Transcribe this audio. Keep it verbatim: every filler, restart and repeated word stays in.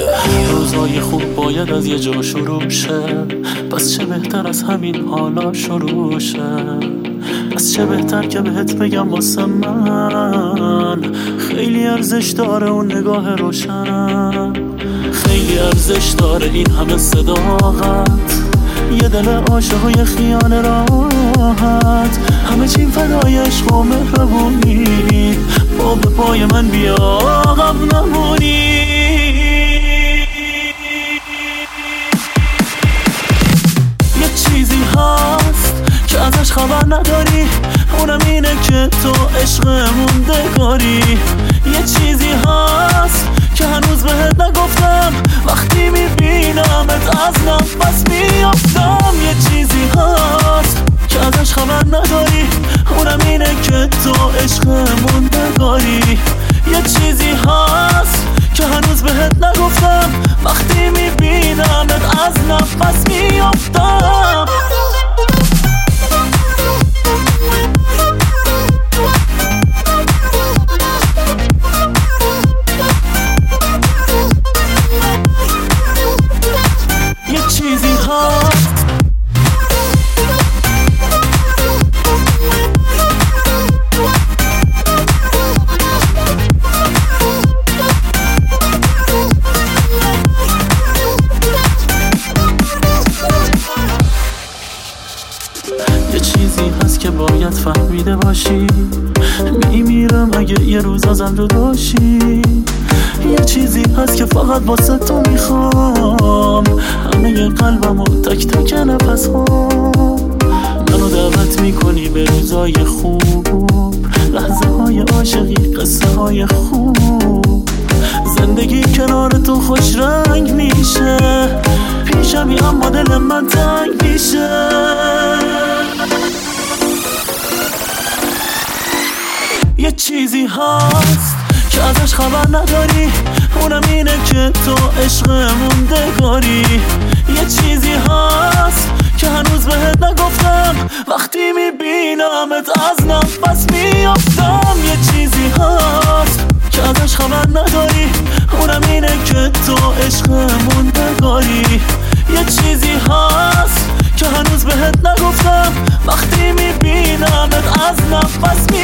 روزای خوب باید از یه جا شروع شه، پس چه بهتر از همین حالا شروع شه. پس چه بهتر که بهت بگم واسه من خیلی ارزش داره اون نگاه روشن، خیلی ارزش داره این همه صداقت، یه دل عاشق و یه خیال راحت، همه چیم فدای عشق و مهربونی، با به پای من بیا عقب نمونی. یه چیزی هست که ازش خبر نداری، اونم اینه که تو عشق موندگاری. یه چیزی هست که هنوز بهت نگفتم، وقتی میبینمت از نفس میافتم. یه چیزی هست که ازش خبر نداری، اونم اینه که تو عشق موندگاری. یه چیزی هست که هنوز بهت نگفتم، وقتی میبینمت از نفس میافتم. یه چیزی هست یه چیزی هست که باید فهمیده باشی، میمیرم اگه یه روز ازم جداشی. یه چیزی هست که فقط واسه تو میخوام، همه قلبم و تک تک نفس ها. منو دعوت میکنی به روزای خوب، لحظه های عاشقی، قصه های خوب. زندگی کنار تو خوش رنگ میشه، پیشمی اما دل من تنگ میشه. یه چیزی هست که ازش خبر نداری، اونم اینه که تو عشق موندگاری. یه چیزی هست که هنوز بهت نگفتم، وقتی میبینمت از نفس میافتم. یه چیزی هست که ازش خبر نداری، اونم اینه که تو عشق موندگاری. یه چیزی هست که هنوز بهت نگفتم، وقتی میبینمت از نفس